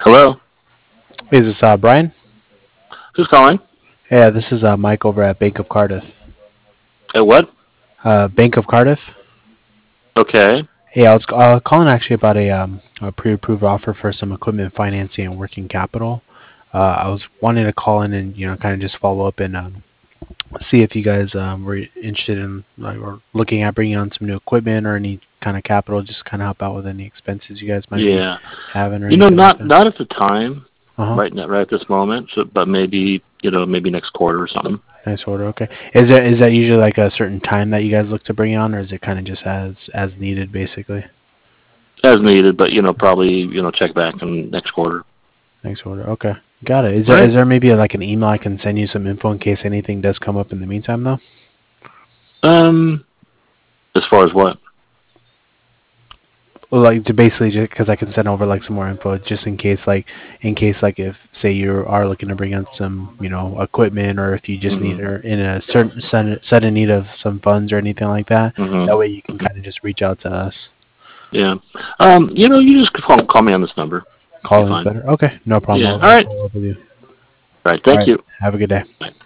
Hello? Is this Brian? Who's calling? Yeah, this is Mike over at Bank of Cardiff. At what? Bank of Cardiff. Okay. Yeah, I was calling actually about a pre-approved offer for some equipment financing and working capital. I was wanting to call in and kind of just follow up and see if you guys were interested in like or looking at bringing on some new equipment or any kind of capital, just kind of help out with any expenses you guys might be Yeah. having or You know, anything like not that. not at the time, Uh huh. right now, right at this moment. So, but maybe maybe next quarter or something, Nice order. Okay. Is that usually like a certain time that you guys look to bring it on, or is it kind of just as needed, basically? as needed. But probably check back in next quarter. Next order. Okay. Got it. Is All there right. is there maybe like an email I can send you some info in case anything does come up in the meantime, though? Um, as far as what? Well, like to basically just because I can send over like some more info just in case if say you are looking to bring in some equipment, or if you just need Mm-hmm. or in a certain sudden need of some funds or anything like that. Mm-hmm. That way you can kind of just reach out to us. Yeah. You just call me on this number. Be Calling's fine. better. Okay, no problem. Yeah. I'll, All I'll right. follow up with you. All right. All Thank right. you. Have a good day. Bye.